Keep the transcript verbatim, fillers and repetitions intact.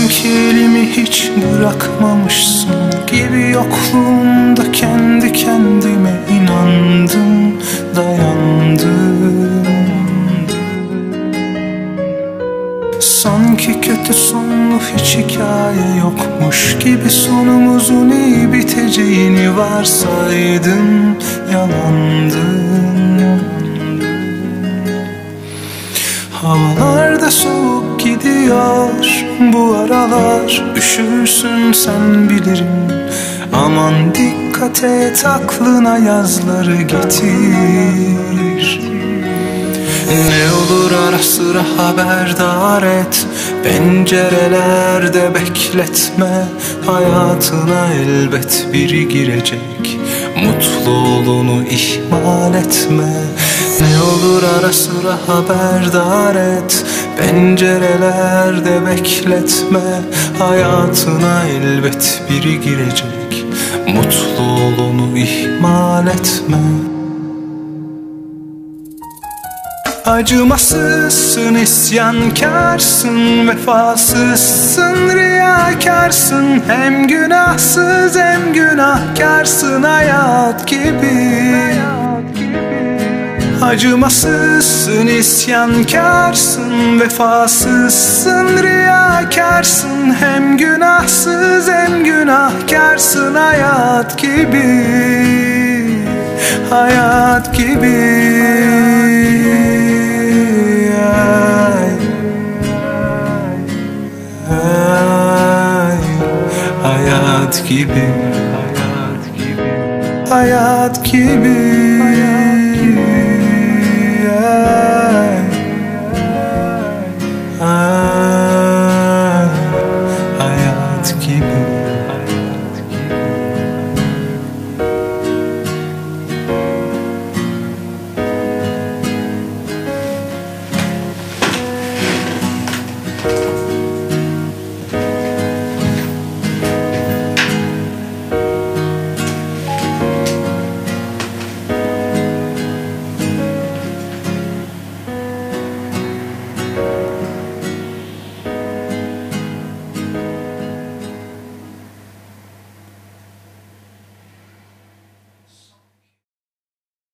Sanki elimi hiç bırakmamışsın gibi, yokluğumda kendi kendime inandım, dayandım. Sanki kötü sonlu hiç hikaye yokmuş gibi, sonumuzun iyi biteceğini varsaydım, yalandım. Havalarda soğuk gidiyor bu aralar, üşürsün sen bilirim. Aman dikkat et, aklına yazları getir. Ne olur ara sıra haberdar et, pencerelerde bekletme. Hayatına elbet biri girecek, mutlu olunu ihmal etme. Ne olur ara sıra haberdar et, pencerelerde bekletme. Hayatına elbet biri girecek, mutlu olunu ihmal etme. Acımasızsın, isyankarsın, vefasızsın, riyakarsın. Hem günahsız hem günahkarsın, hayat gibi. Acımasızsın, isyankarsın, vefasızsın, riyakarsın. Hem günahsız hem günahkarsın, hayat gibi. Hayat gibi. Hayat gibi, hayat gibi, hayat gibi.